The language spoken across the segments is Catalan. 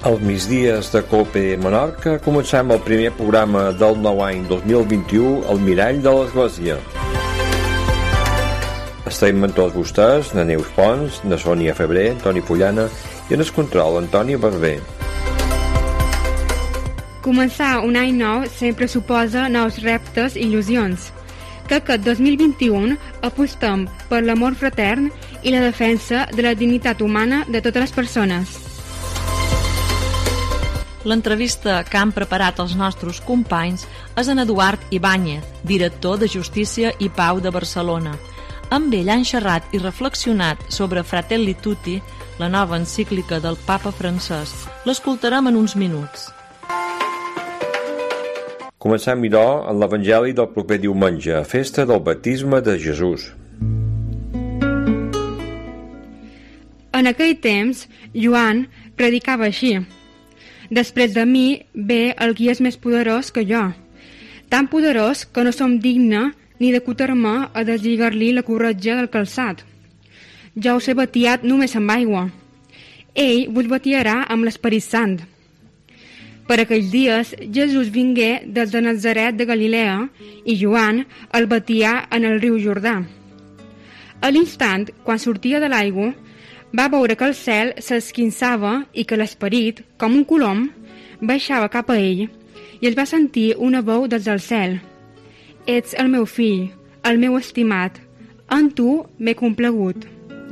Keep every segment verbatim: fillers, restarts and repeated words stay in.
Als migdies de Cope Menorca comencem el primer programa del nou any dos mil vint-i-u, El mirall de l'Església. Estem amb tots vostès, na Neus Pons, na Sònia Febrer, Antoni Fullana i en el control, Antoni Barber. Començar un any nou sempre suposa nous reptes i il·lusions. Que aquest dos mil vint-i-u apostem per l'amor fratern i la defensa de la dignitat humana de totes les persones. L'entrevista que han preparat els nostres companys és en Eduard Ibáñez, director de Justícia i Pau de Barcelona. Amb ell han xerrat i reflexionat sobre Fratelli Tutti, la nova encíclica del Papa Francesc. L'escoltarem en uns minuts. Comencem, però, en l'Evangeli del proper diumenge, festa del baptisme de Jesús. En aquell temps, Joan predicava així: «Després de mi ve el qui és més poderós que jo, tan poderós que no som digne ni de cutar-me a deslligar-li la corretja del calçat. Jo us he batiat només amb aigua. Ell vos batiarà amb l'Esperit Sant». Per aquells dies, Jesús vingué des de Nazaret de Galilea i Joan el batià en el riu Jordà. A l'instant, quan sortia de l'aigua, va veure que el cel s'esquinçava i que l'Esperit, com un colom, baixava cap a ell i es va sentir una veu des del cel: «Ets el meu fill, el meu estimat, en tu m'he complagut».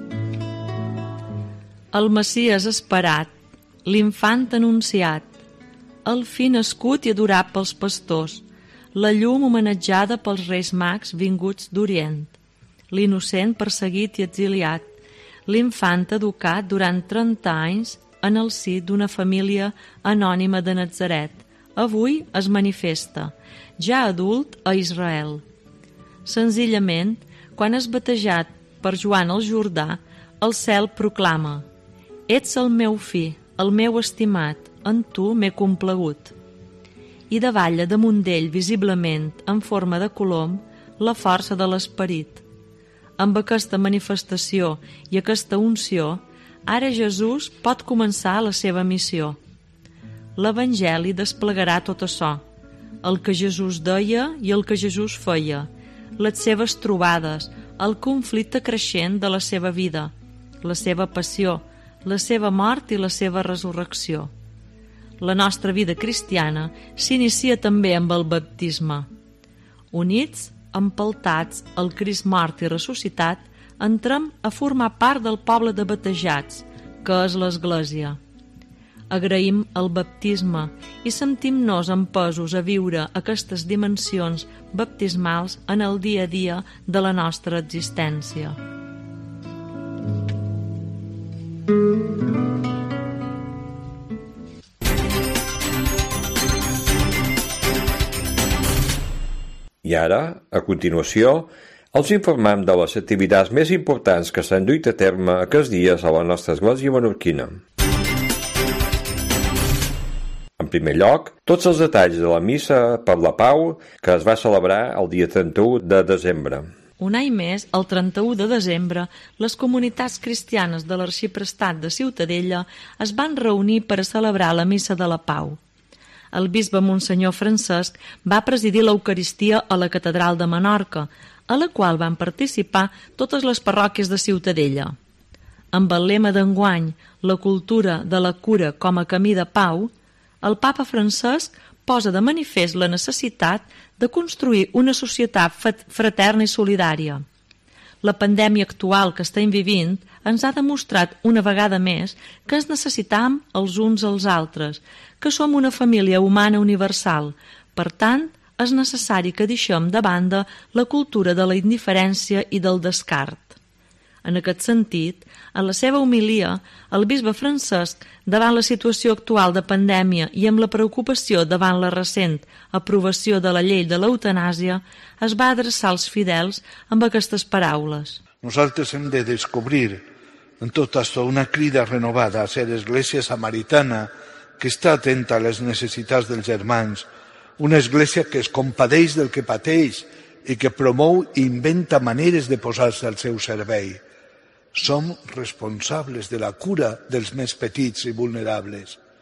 El Messies esperat, l'infant anunciat, el fill nascut i adorat pels pastors, la llum homenatjada pels reis mags vinguts d'Orient, l'innocent perseguit i exiliat, l'infant educat durant trenta anys en el si d'una família anònima de Natzaret, avui es manifesta, ja adult a Israel. Senzillament, quan és batejat per Joan al Jordà, el cel proclama: «Ets el meu fill, el meu estimat, en tu m'he complagut». I davalla damunt d'ell visiblement, en forma de colom, la força de l'Esperit. Amb aquesta manifestació i aquesta unció, ara Jesús pot començar la seva missió. L'Evangeli desplegarà tot açò, el que Jesús deia i el que Jesús feia, les seves trobades, el conflicte creixent de la seva vida, la seva passió, la seva mort i la seva resurrecció. La nostra vida cristiana s'inicia també amb el baptisme. Units, empeltats al Crist mort i ressuscitat, entrem a formar part del poble de batejats, que és l'Església. Agraïm el baptisme i sentim-nos empesos a viure aquestes dimensions baptismals en el dia a dia de la nostra existència. I ara, a continuació, els informem de les activitats més importants que s'han duit a terme aquests dies a la nostra església menorquina. En primer lloc, tots els detalls de la missa per la pau que es va celebrar el dia trenta-u de desembre. Un any més, el trenta-u de desembre, les comunitats cristianes de l'arxiprestat de Ciutadella es van reunir per a celebrar la missa de la pau. El bisbe Monsenyor Francesc va presidir l'Eucaristia a la Catedral de Menorca, a la qual van participar totes les parròquies de Ciutadella. Amb el lema d'enguany, la cultura de la cura com a camí de pau, el Papa Francesc posa de manifest la necessitat de construir una societat fraterna i solidària. La pandèmia actual que estem vivint ens ha demostrat una vegada més que ens necessitam els uns als altres, que som una família humana universal. Per tant, és necessari que deixem de banda la cultura de la indiferència i del descart. En aquest sentit, en la seva homilia, el bisbe Francesc, davant la situació actual de pandèmia i amb la preocupació davant la recent aprovació de la llei de l'eutanàsia, es va adreçar als fidels amb aquestes paraules. Nosaltres hem de descobrir en tot això una crida renovada a ser església samaritana que està atenta a les necessitats dels germans, una església que es compadeix del que pateix i que promou i inventa maneres de posar-se al seu servei. Som responsables de la cura dels més petits i vulnerables.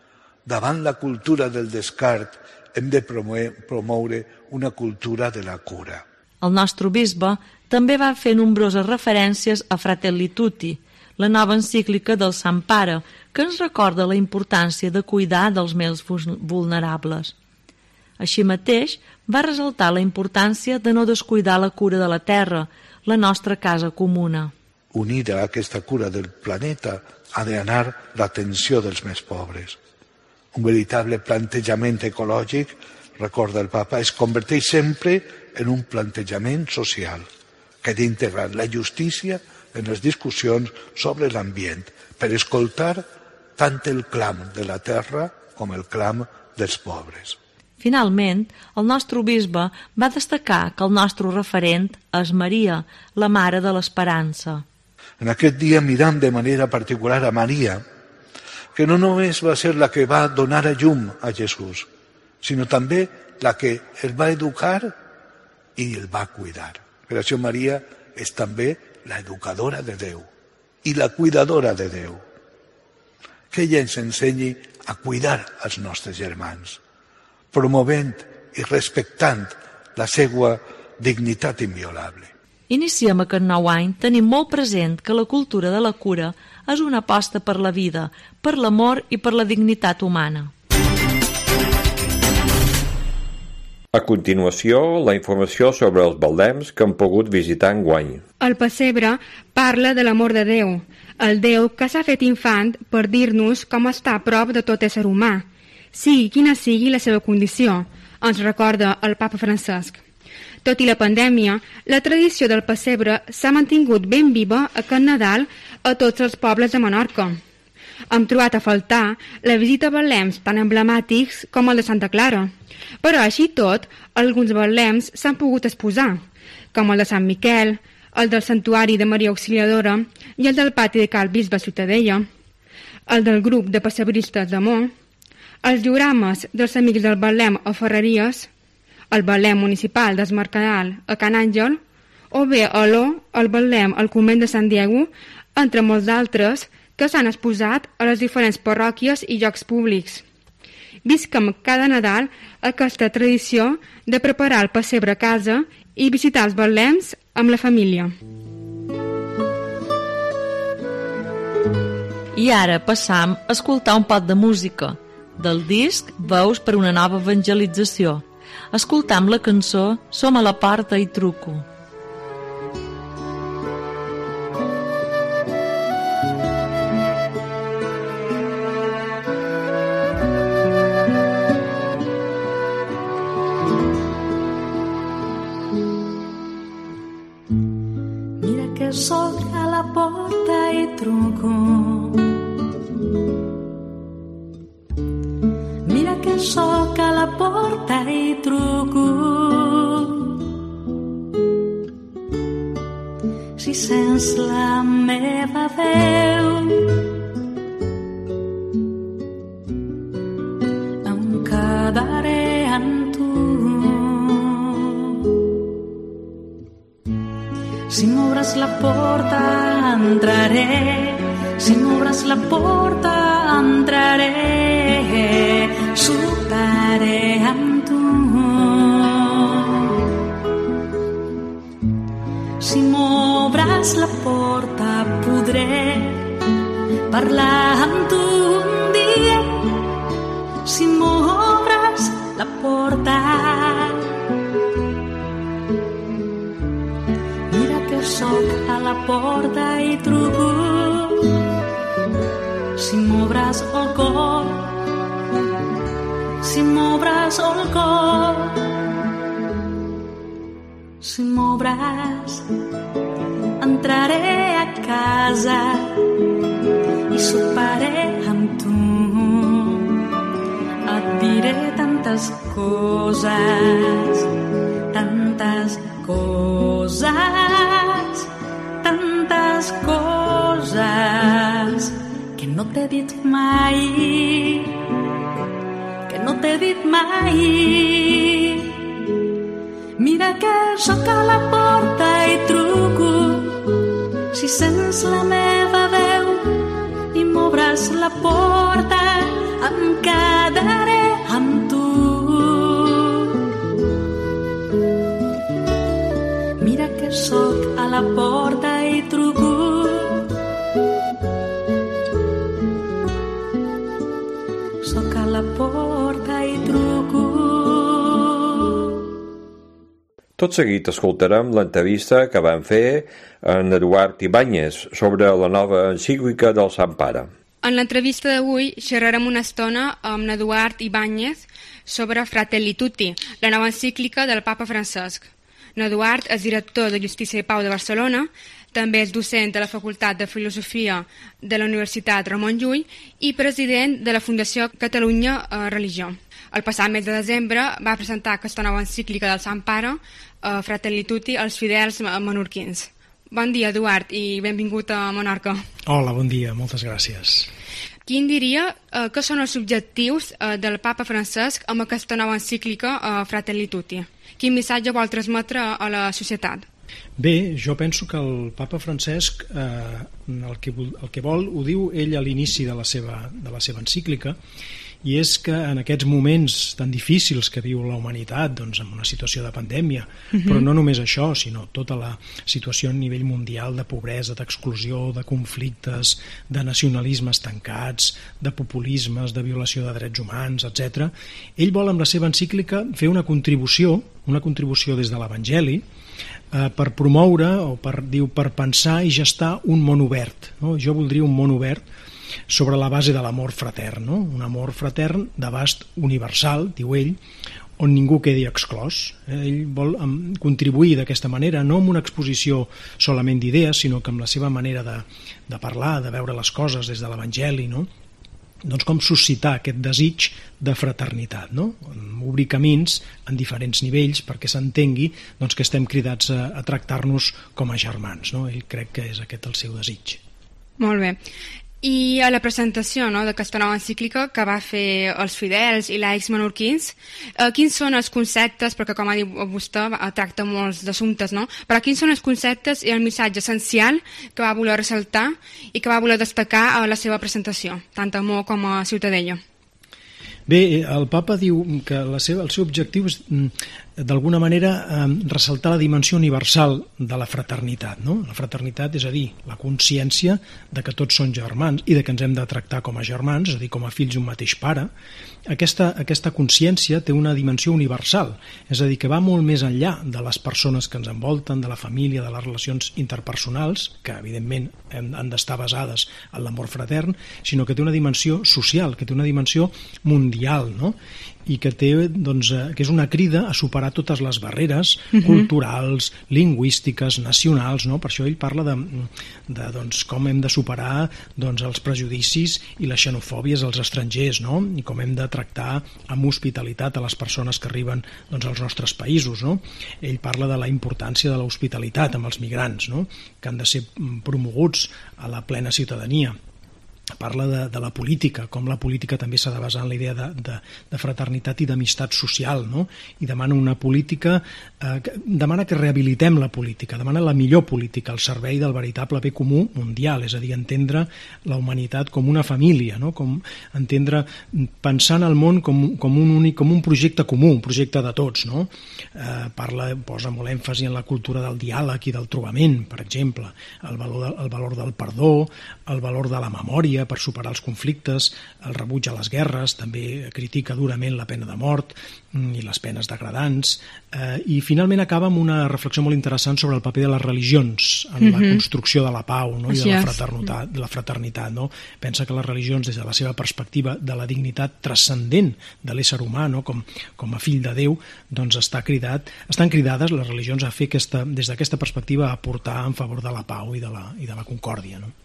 davant la cultura del descart, hem de promoure una cultura de la cura. El nostre bisbe també va fer nombroses referències a Fratelli Tutti, la nova encíclica del Sant Pare, que ens recorda la importància de cuidar dels més vulnerables. Així mateix, va ressaltar la importància de no descuidar la cura de la terra, la nostra casa comuna. Unida a aquesta cura del planeta ha d'anar l'atenció dels més pobres. Un veritable plantejament ecològic, recorda el papa, es converteix sempre en un plantejament social que ha d'integrar la justícia en les discussions sobre l'ambient per escoltar tant el clam de la terra com el clam dels pobres. Finalment, el nostre bisbe va destacar que el nostre referent és Maria, la Mare de l'Esperança. En aquest dia miram de manera particular a Maria, que no només va ser la que va donar a llum a Jesús, sinó també la que el va educar i el va cuidar. Per això Maria és també l'educadora de Déu i la cuidadora de Déu. Que ella ens ensenyi a cuidar els nostres germans, promovent i respectant la seva dignitat inviolable. Iniciem aquest nou any tenint molt present que la cultura de la cura és una aposta per la vida, per l'amor i per la dignitat humana. A continuació, la informació sobre els baldems que han pogut visitar enguany. El pessebre parla de l'amor de Déu, el Déu que s'ha fet infant per dir-nos com està a prop de tot ésser humà, sigui quina sigui la seva condició, ens recorda el papa Francesc. Tot i la pandèmia, la tradició del pessebre s'ha mantingut ben viva aquest Nadal a tots els pobles de Menorca. Hem trobat a faltar la visita a betlems tan emblemàtics com el de Santa Clara, però així tot, alguns betlems s'han pogut exposar, com el de Sant Miquel, el del Santuari de Maria Auxiliadora i el del pati de Cal Bisbe a Ciutadella, el del grup de pessebristes d'Amor, els diorames dels Amics del Betlem a Ferreries, el Betlem municipal d'Es Mercadal a Can Àngel, o bé a l'O, el Betlem al convent de Sant Diego, entre molts d'altres que s'han exposat a les diferents parròquies i llocs públics. Visquem cada Nadal aquesta tradició de preparar el pessebre a casa i visitar els betlems amb la família. I ara passam a escoltar un pot de música, del disc Veus per una nova evangelització. Escoltam la cançó Som a la porta i truco. Mira que soc a la porta i truco. Mira que soc a la porta i truco. Si sents la meva veu, em quedaré amb tu. Si m'obres la porta entraré, si m'obres la porta entraré, soparé amb tu. Si m'obres la porta podré parlar amb tu un dia. Si m'obres la porta, mira que soc a la porta i truco. Si m'obres el cor, si m'obres el cor, si m'obres, entraré a casa i soparé amb tu. Et diré tantes coses, tantes coses, tantes coses que no t'he dit mai, que no t'he dit mai. Mira que sóc a la porta i truco. Si sents la meva veu i m'obres la porta, em quedaré Tot seguit escoltarem l'entrevista que van fer en Eduard Ibáñez sobre la nova encíclica del Sant Pare. En l'entrevista d'avui xerrarem una estona amb Eduard Ibáñez sobre Fratelli Tutti, la nova encíclica del papa Francesc. Eduard és director de Justícia i Pau de Barcelona, també és docent de la Facultat de Filosofia de la Universitat Ramon Llull i president de la Fundació Catalunya eh, Religió. El passat mes de desembre va presentar aquesta nova encíclica del Sant Pare, eh, Fratelli Tutti, als fidels menorquins. Bon dia, Eduard, i benvingut a Menorca. Hola, bon dia, moltes gràcies. Quin diria eh, que són els objectius eh, del papa Francesc amb aquesta nova encíclica eh, Fratelli Tutti? Quin missatge vol transmetre a la societat? Bé, jo penso que el papa Francesc eh, el, que, el que vol ho diu ell a l'inici de la seva, de la seva encíclica, i és que en aquests moments tan difícils que viu la humanitat, doncs en una situació de pandèmia, uh-huh. però no només això, sinó tota la situació a nivell mundial de pobresa, d'exclusió, de conflictes, de nacionalismes tancats, de populismes, de violació de drets humans, etcètera. Ell vol amb la seva encíclica fer una contribució, una contribució des de l'Evangeli, eh, per promoure, o per, diu, per pensar i gestar un món obert. No? Jo voldria un món obert sobre la base de l'amor fratern, no? Un amor fratern d'abast universal, diu ell, on ningú quedi exclòs. Ell vol contribuir d'aquesta manera, no amb una exposició solament d'idees, sinó que amb la seva manera de, de parlar, de veure les coses des de l'Evangeli, no? Doncs com suscitar aquest desig de fraternitat, no? Obrir camins en diferents nivells perquè s'entengui doncs, que estem cridats a, a tractar-nos com a germans, no? Ell crec que és aquest el seu desig. Molt bé. I a la presentació, no, d'aquesta nova encíclica que va fer els fidels i laics menorquins, eh, quins són els conceptes, perquè com ha dit vostè tracta molts d'assumptes, no? Però quins són els conceptes i el missatge essencial que va voler ressaltar i que va voler destacar a la seva presentació, tant a Mo com a Ciutadella? Bé, el papa diu que la seva, el seu objectiu és d'alguna manera eh, ressaltar la dimensió universal de la fraternitat, no? La fraternitat, és a dir, la consciència de que tots són germans i de que ens hem de tractar com a germans, és a dir, com a fills d'un mateix pare. Aquesta, aquesta consciència té una dimensió universal, és a dir, que va molt més enllà de les persones que ens envolten, de la família, de les relacions interpersonals, que evidentment han d'estar basades en l'amor fratern, sinó que té una dimensió social, que té una dimensió mundial, no? I que, té, doncs, que és una crida a superar totes les barreres uh-huh. culturals, lingüístiques, nacionals, no? Per això ell parla de, de doncs, com hem de superar doncs, els prejudicis i les xenofòbies als estrangers, no? I com hem de tractar amb hospitalitat a les persones que arriben doncs, als nostres països, no? Ell parla de la importància de l'hospitalitat amb els migrants, no? Que han de ser promoguts a la plena ciutadania. Parla de, de la política, com la política també s'ha de basar en la idea de, de, de fraternitat i d'amistat social, no? I demana una política, eh, que, demana que rehabilitem la política, demana la millor política al servei del veritable bé comú mundial, és a dir, entendre la humanitat com una família, no? Com entendre, pensant el món com, com, un únic, com un projecte comú, un projecte de tots, no? Eh, parla, posa molt èmfasi en la cultura del diàleg i del trobament, per exemple, el valor, el valor del perdó, el valor de la memòria, per superar els conflictes, el rebuig a les guerres, també critica durament la pena de mort i les penes degradants, eh, i finalment acaba amb una reflexió molt interessant sobre el paper de les religions en mm-hmm. la construcció de la pau, no? I de la fraternitat, de la fraternitat, no? Pensa que les religions, des de la seva perspectiva de la dignitat transcendent de l'ésser humà, no? com, com a fill de Déu, doncs està cridat, estan cridades les religions a fer aquesta, des d'aquesta perspectiva a aportar en favor de la pau i de la, i de la concòrdia, no?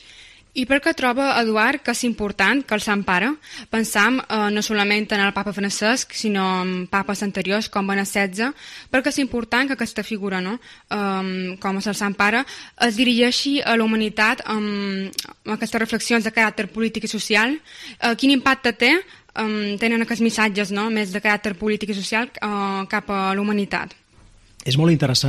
I per què troba, Eduard, que és important que el Sant Pare, pensam eh, no solament en el papa Francesc, sinó en papes anteriors, com Benet setze, perquè és important que aquesta figura, no? eh, com és el Sant Pare, es dirigeixi a la humanitat amb, amb aquestes reflexions de caràcter polític i social. Eh, quin impacte té, eh, tenen aquests missatges, no?, més de caràcter polític i social eh, cap a la humanitat? És molt interessant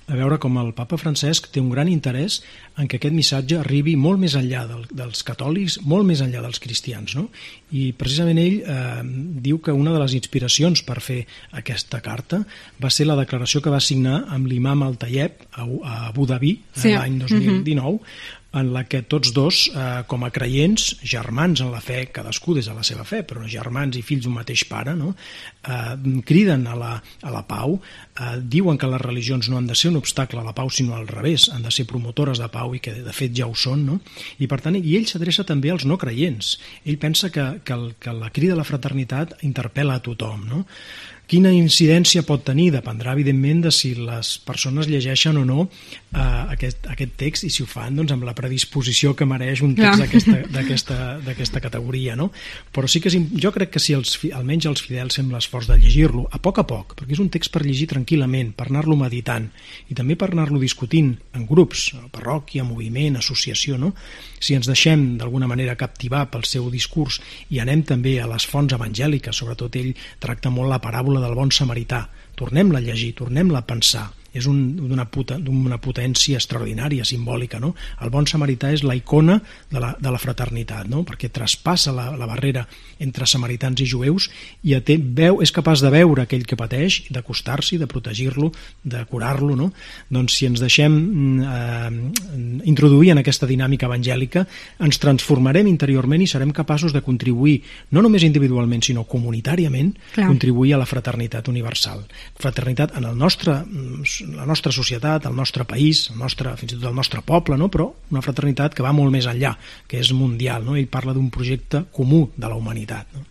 a veure com el papa Francesc té un gran interès en que aquest missatge arribi molt més enllà del, dels catòlics, molt més enllà dels cristians, no? I precisament ell eh, diu que una de les inspiracions per fer aquesta carta va ser la declaració que va signar amb l'imam Al-Tayeb a, a Abu Dhabi sí. l'any dos mil dinou, mm-hmm. en la que tots dos, eh, com a creients, germans en la fe, cadascú des de la seva fe, però germans i fills d'un mateix pare, no? eh, criden a la, a la pau, eh, diuen que les religions no han de ser un obstacle a la pau, sinó al revés, han de ser promotores de pau i que de fet ja ho són, no? I per tant, i ell s'adreça també als no creients. Ell pensa que, que, el, que la crida a la fraternitat interpel·la a tothom, no? Quina incidència pot tenir? Dependrà, evidentment, de si les persones llegeixen o no eh, aquest, aquest text i si ho fan doncs, amb la predisposició que mereix un text d'aquesta categoria. No? Però sí que és, jo crec que si els, almenys els fidels fem l'esforç de llegir-lo a poc a poc, perquè és un text per llegir tranquil·lament, per anar-lo meditant i també per anar-lo discutint en grups, parròquia, moviment, associació, no? Si ens deixem d'alguna manera captivar pel seu discurs i anem també a les fonts evangèliques, sobretot ell tracta molt la paràbola del bon samarità, tornem-la a llegir, tornem-la a pensar, és d'una un, potència extraordinària, simbòlica, no? El bon samarità és la icona de la, de la fraternitat, no? Perquè traspassa la, la barrera entre samaritans i jueus i té, veu, és capaç de veure aquell que pateix, d'acostar-s'hi, de protegir-lo, de curar-lo, no? Doncs si ens deixem eh, introduir en aquesta dinàmica evangèlica, ens transformarem interiorment i serem capaços de contribuir, no només individualment, sinó comunitàriament, Clar. contribuir a la fraternitat universal. Fraternitat en el nostre la nostra societat, el nostre país, el nostre, fins i tot el nostre poble, no? Però una fraternitat que va molt més enllà, que és mundial, no? Ell parla d'un projecte comú de la humanitat, no?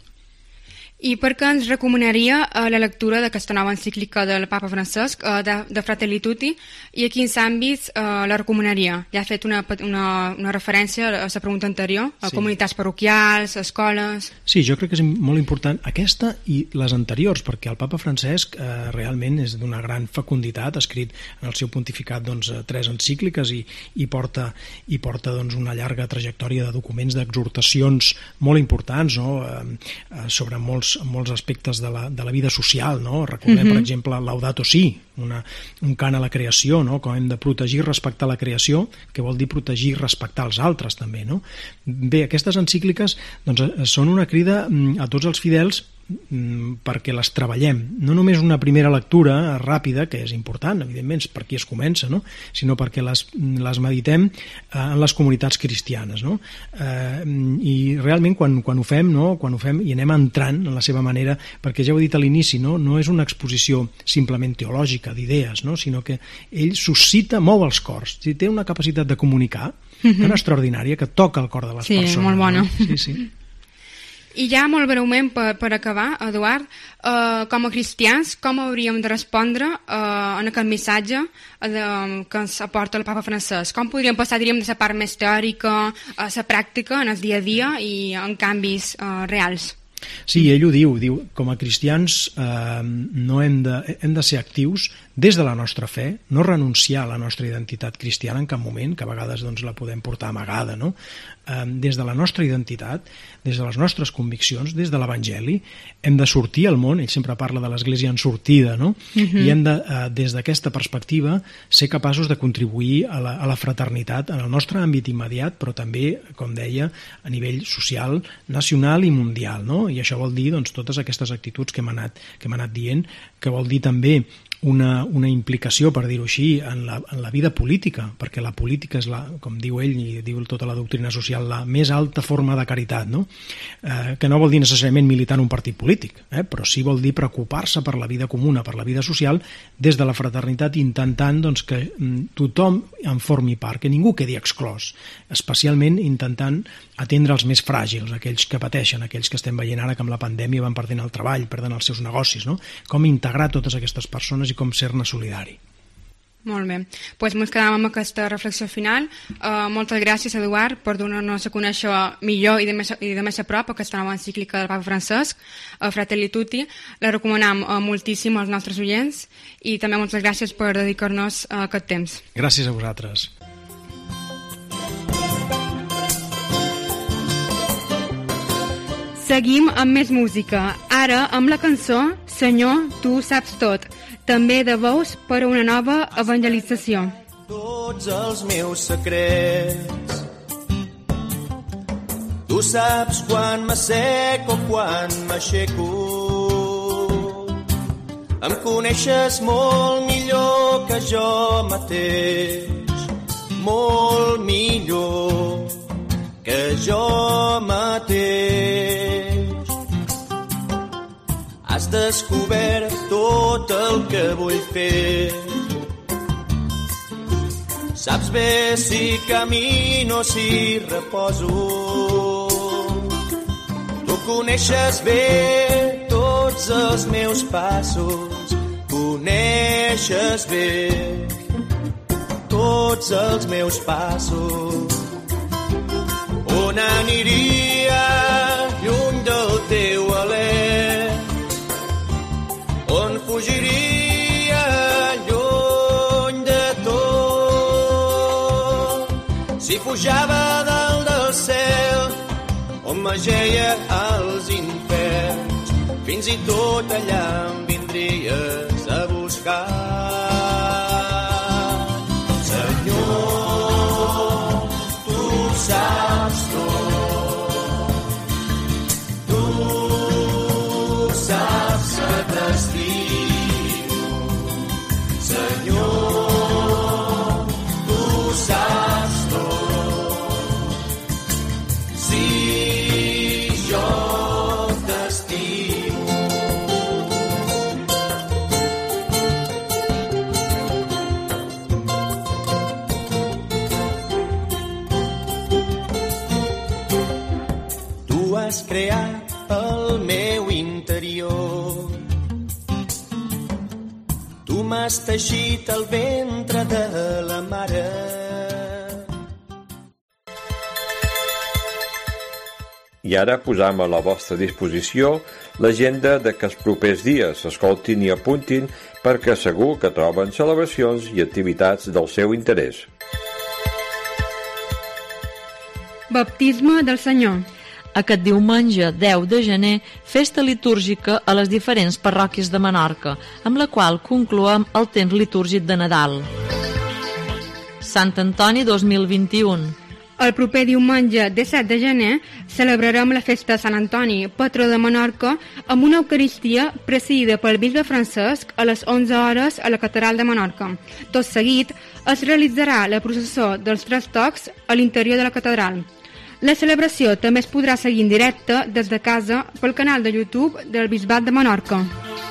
I per què ens recomanaria eh, la lectura d'aquesta nova encíclica del papa Francesc, eh, de, de Fratelli Tutti, i a quins àmbits eh, la recomanaria? Ja ha fet una, una, una referència a la pregunta anterior, a sí. comunitats parroquials, escoles... Sí, jo crec que és molt important aquesta i les anteriors, perquè el papa Francesc eh, realment és d'una gran fecunditat, ha escrit en el seu pontificat doncs, tres encícliques i, i porta, i porta doncs, una llarga trajectòria de documents, d'exhortacions molt importants, no? eh, sobre molts molts aspectes de la, de la vida social, no? Recordem, uh-huh. per exemple, Laudato Si, una, un cant a la creació, no? Com hem de protegir i respectar la creació, que vol dir protegir i respectar els altres també, no? Bé, aquestes encícliques doncs, són una crida a tots els fidels perquè les treballem, no només una primera lectura ràpida, que és important, evidentment, per qui es comença, no? Sinó perquè les, les meditem en les comunitats cristianes, no? Eh, i realment quan, quan ho fem, no? Quan ho fem i anem entrant en la seva manera, perquè ja ho he dit a l'inici, no? No és una exposició simplement teològica d'idees, no? Sinó que ell suscita, mou els cors, si té una capacitat de comunicar uh-huh. tan extraordinària que toca el cor de les sí, persones. Sí, molt bona. No? Sí, sí. I ja molt breument per, per acabar, Eduard, eh, com a cristians, com hauríem de respondre eh, en aquest missatge de, que ens aporta el papa Francesc? Com podríem passar, diríem, de la part més teòrica a la pràctica en el dia a dia i en canvis eh, reals? Sí, ell ho diu, diu com a cristians eh, no hem de, hem de ser actius des de la nostra fe, no renunciar a la nostra identitat cristiana en cap moment, que a vegades doncs, la podem portar amagada, no? Eh, des de la nostra identitat, des de les nostres conviccions, des de l'Evangeli, hem de sortir al món, ell sempre parla de l'Església en sortida, no? Uh-huh. I hem de, eh, des d'aquesta perspectiva, ser capaços de contribuir a la, a la fraternitat en el nostre àmbit immediat, però també, com deia, a nivell social, nacional i mundial, no? I això vol dir doncs, totes aquestes actituds que hem anat, que hem anat dient, que vol dir també una, una implicació, per dir-ho així, en la, en la vida política, perquè la política és, la, com diu ell i diu tota la doctrina social, la més alta forma de caritat, no? Eh, que no vol dir necessàriament militar en un partit polític, eh? Però sí vol dir preocupar-se per la vida comuna, per la vida social, des de la fraternitat, intentant doncs, que tothom en formi part, que ningú quedi exclòs, especialment intentant atendre els més fràgils, aquells que pateixen, aquells que estem veient ara que amb la pandèmia van perdent el treball, perden els seus negocis, no? Com integrar totes aquestes persones i com ser-ne solidari. Molt bé. Doncs ens quedem amb aquesta reflexió final. Uh, moltes gràcies, Eduard, per donar-nos a conèixer millor i de més, i de més a prop aquesta nova encíclica del papa Francesc, uh, Fratelli Tutti. La recomanem uh, moltíssim als nostres oients i també moltes gràcies per dedicar-nos uh, aquest temps. Gràcies a vosaltres. Seguim amb més música, ara amb la cançó Senyor, tu saps tot, també de veus per a una nova evangelització. Tots els meus secrets, tu saps quan m'asseco, quan m'aixeco. Em coneixes molt millor que jo mateix, molt millor que jo mateix. Has descobert tot el que vull fer. Saps bé si camino, si reposo. Tu coneixes bé tots els meus passos, coneixes bé tots els meus passos. On aniria lluny del teu alè? On fugiria lluny de tot? Si pujava dalt del cel, on m'ageia als inferns, fins i tot allà em vindries a buscar. Senyor, tu saps tot, tu saps que t'estimo. Senyor, tu saps tot, si jo t'estimo. Tu has creat el meu interior, tu m'has teixit el ventre de la mare. I ara posam a la vostra disposició l'agenda de que els propers dies escoltin i apuntin perquè segur que troben celebracions i activitats del seu interès. Baptisme del Senyor. Aquest diumenge deu de gener, festa litúrgica a les diferents parròquies de Menorca, amb la qual concloem el temps litúrgic de Nadal. Sant Antoni dos mil vint-i-u. El proper diumenge disset de gener celebrarem la festa de Sant Antoni, patró de Menorca, amb una eucaristia presidida pel bisbe Francesc a les onze hores a la catedral de Menorca. Tot seguit es realitzarà la processó dels Tres Tocs a l'interior de la catedral. La celebració també es podrà seguir en directe des de casa pel canal de YouTube del Bisbat de Menorca.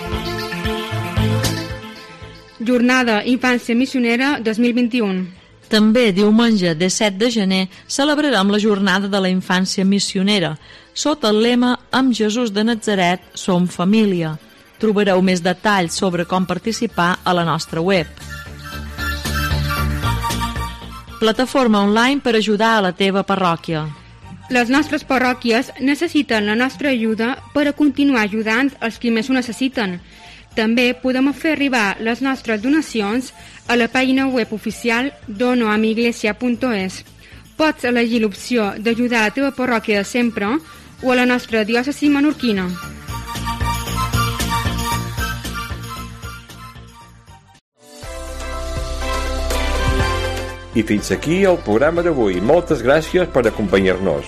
Jornada Infància Missionera dos mil vint-i-u. També diumenge disset de gener celebrarem la jornada de la infància missionera, sota el lema Amb Jesús de Natzaret som família. Trobareu més detalls sobre com participar a la nostra web. Plataforma online per ajudar a la teva parròquia. Les nostres parròquies necessiten la nostra ajuda per a continuar ajudant els qui més ho necessiten. També podem fer arribar les nostres donacions a la pàgina web oficial dono a mi iglesia punto es. Pots elegir l'opció d'ajudar a la teva parròquia de sempre o a la nostra diòcesi menorquina. I fins aquí el programa d'avui. Moltes gràcies per acompanyar-nos.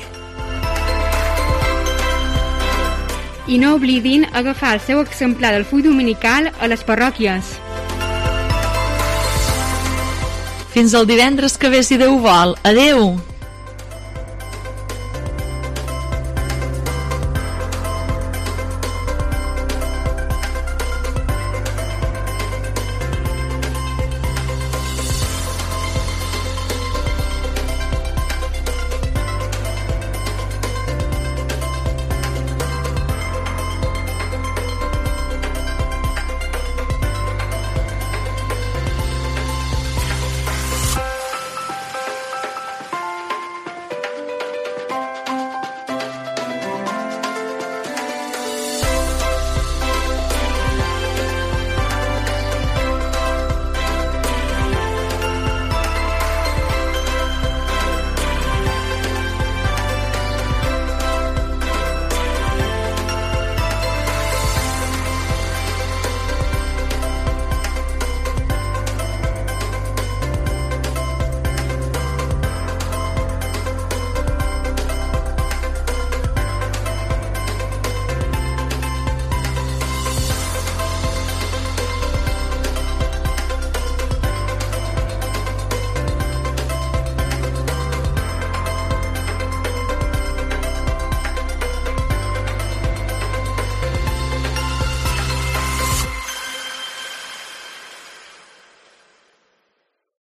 I no oblidin agafar el seu exemplar del full dominical a les parròquies. Fins el divendres que ve, si Déu vol. Adeu!